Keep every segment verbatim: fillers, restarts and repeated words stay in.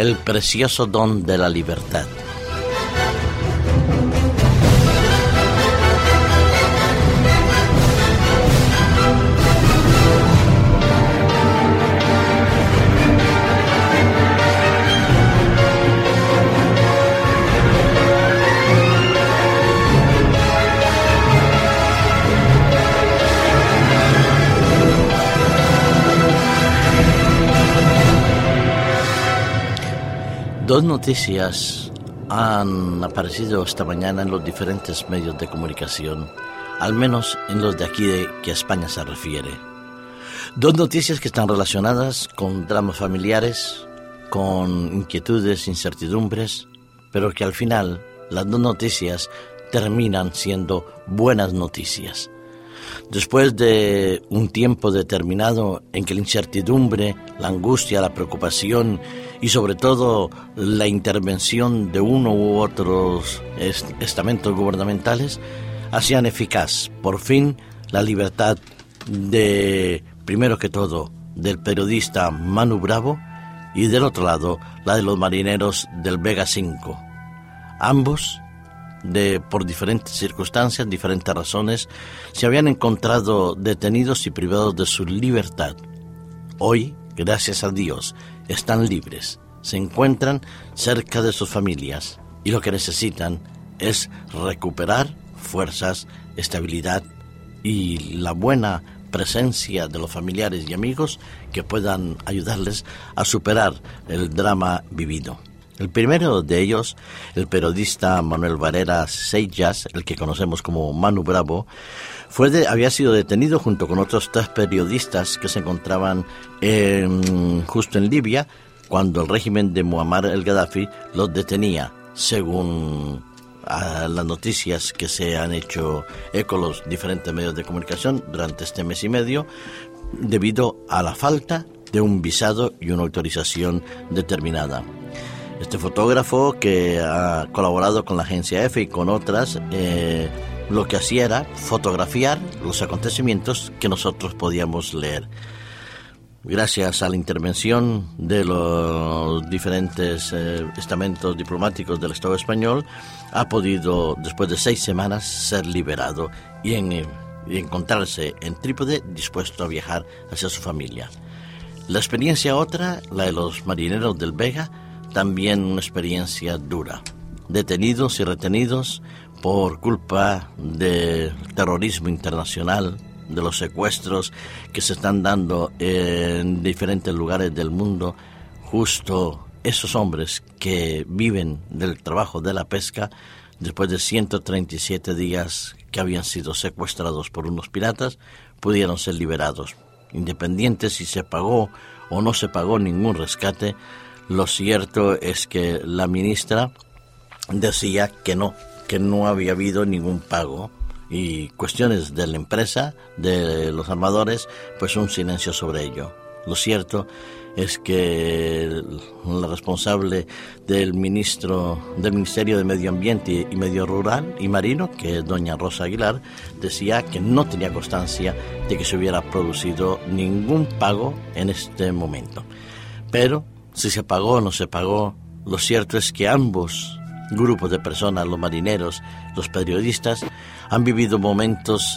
el precioso don de la libertad. Dos noticias han aparecido esta mañana en los diferentes medios de comunicación, al menos en los de aquí de, que a España se refiere. Dos noticias que están relacionadas con dramas familiares, con inquietudes, incertidumbres, pero que al final las dos noticias terminan siendo buenas noticias. Después de un tiempo determinado en que la incertidumbre, la angustia, la preocupación y sobre todo la intervención de uno u otros estamentos gubernamentales hacían eficaz, por fin, la libertad de, primero que todo, del periodista Manu Bravo y del otro lado, la de los marineros del Vega cinco. Ambos, de, por diferentes circunstancias, diferentes razones, se habían encontrado detenidos y privados de su libertad. Hoy, gracias a Dios, están libres, se encuentran cerca de sus familias y lo que necesitan es recuperar fuerzas, estabilidad y la buena presencia de los familiares y amigos que puedan ayudarles a superar el drama vivido. El primero de ellos, el periodista Manuel Varela Seijas, el que conocemos como Manu Bravo, fue de, había sido detenido junto con otros tres periodistas que se encontraban en, justo en Libia cuando el régimen de Muammar el Gaddafi los detenía, según a las noticias que se han hecho eco los diferentes medios de comunicación durante este mes y medio, debido a la falta de un visado y una autorización determinada. Este fotógrafo, que ha colaborado con la agencia EFE y con otras, eh, lo que hacía era fotografiar los acontecimientos que nosotros podíamos leer. Gracias a la intervención de los diferentes eh, estamentos diplomáticos del Estado español, ha podido, después de seis semanas, ser liberado y, en, y encontrarse en Trípode dispuesto a viajar hacia su familia. La experiencia otra, la de los marineros del Vega, también una experiencia dura. Detenidos y retenidos por culpa del terrorismo internacional, de los secuestros que se están dando en diferentes lugares del mundo, justo esos hombres que viven del trabajo de la pesca, después de ciento treinta y siete días que habían sido secuestrados por unos piratas, pudieron ser liberados. Independiente si se pagó o no se pagó ningún rescate, lo cierto es que la ministra decía que no, que no había habido ningún pago y cuestiones de la empresa, de los armadores, pues un silencio sobre ello. Lo cierto es que la responsable del ministro del Ministerio de Medio Ambiente y Medio Rural y Marino, que es doña Rosa Aguilar, decía que no tenía constancia de que se hubiera producido ningún pago en este momento. Pero si se pagó o no se pagó, lo cierto es que ambos grupos de personas, los marineros, los periodistas, han vivido momentos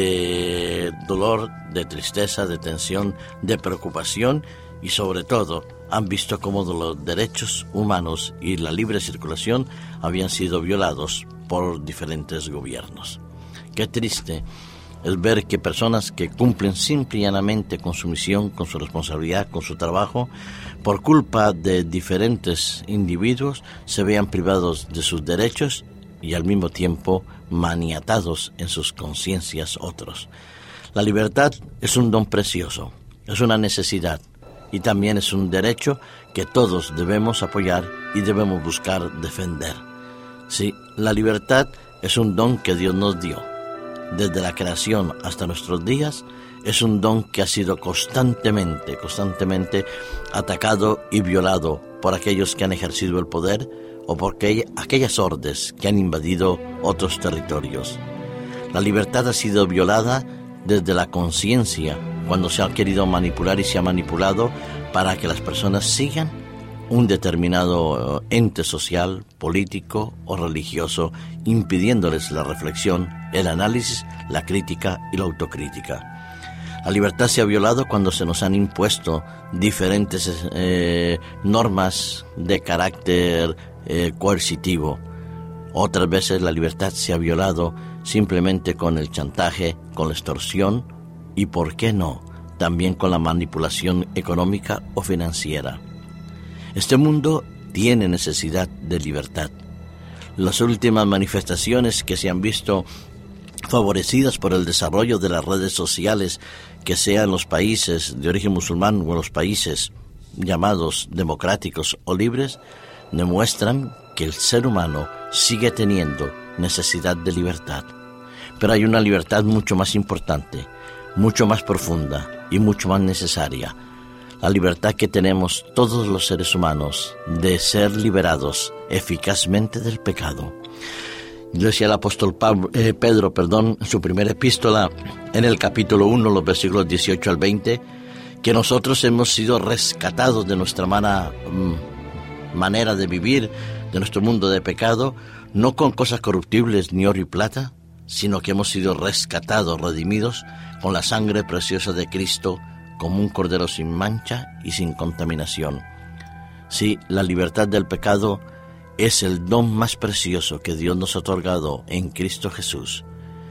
de dolor, de tristeza, de tensión, de preocupación y sobre todo han visto cómo los derechos humanos y la libre circulación habían sido violados por diferentes gobiernos. Qué triste es ver que personas que cumplen simple y llanamente con su misión, con su responsabilidad, con su trabajo, por culpa de diferentes individuos, se vean privados de sus derechos y al mismo tiempo maniatados en sus conciencias otros. La libertad es un don precioso, es una necesidad y también es un derecho que todos debemos apoyar y debemos buscar defender. Sí, la libertad es un don que Dios nos dio. Desde la creación hasta nuestros días, es un don que ha sido constantemente, constantemente atacado y violado por aquellos que han ejercido el poder o por aquellas hordas que han invadido otros territorios. La libertad ha sido violada desde la conciencia, cuando se ha querido manipular y se ha manipulado para que las personas sigan un determinado ente social, político o religioso, impidiéndoles la reflexión, el análisis, la crítica y la autocrítica. La libertad se ha violado cuando se nos han impuesto diferentes eh, normas de carácter eh, coercitivo. Otras veces la libertad se ha violado simplemente con el chantaje, con la extorsión y, ¿por qué no?, también con la manipulación económica o financiera. Este mundo tiene necesidad de libertad. Las últimas manifestaciones que se han visto favorecidas por el desarrollo de las redes sociales, que sean en los países de origen musulmán o en los países llamados democráticos o libres, demuestran que el ser humano sigue teniendo necesidad de libertad. Pero hay una libertad mucho más importante, mucho más profunda y mucho más necesaria. La libertad que tenemos todos los seres humanos de ser liberados eficazmente del pecado. Lo decía el apóstol Pablo, eh, Pedro, perdón, en su primera epístola, en el capítulo uno, los versículos dieciocho al veinte, que nosotros hemos sido rescatados de nuestra mala mm, manera de vivir, de nuestro mundo de pecado, no con cosas corruptibles ni oro y plata, sino que hemos sido rescatados, redimidos, con la sangre preciosa de Cristo, como un cordero sin mancha y sin contaminación. Sí, la libertad del pecado es el don más precioso que Dios nos ha otorgado en Cristo Jesús.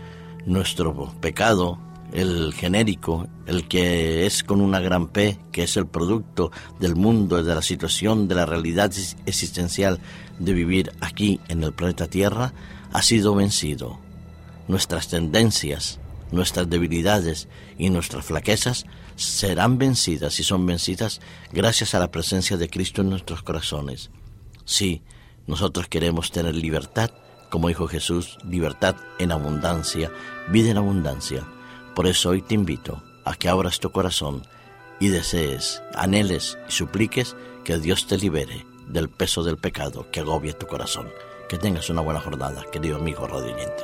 Nuestro pecado, el genérico, el que es con una gran P, que es el producto del mundo, de la situación, de la realidad existencial de vivir aquí en el planeta Tierra, ha sido vencido. Nuestras tendencias, nuestras debilidades y nuestras flaquezas serán vencidas y son vencidas gracias a la presencia de Cristo en nuestros corazones. Sí, nosotros queremos tener libertad, como dijo Jesús, libertad en abundancia, vida en abundancia. Por eso hoy te invito a que abras tu corazón y desees, anheles y supliques que Dios te libere del peso del pecado que agobia tu corazón. Que tengas una buena jornada, querido amigo radio oyente.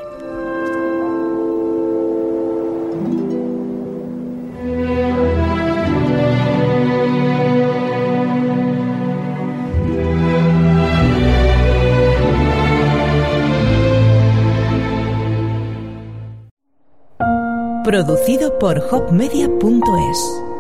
Producido por hop media punto es.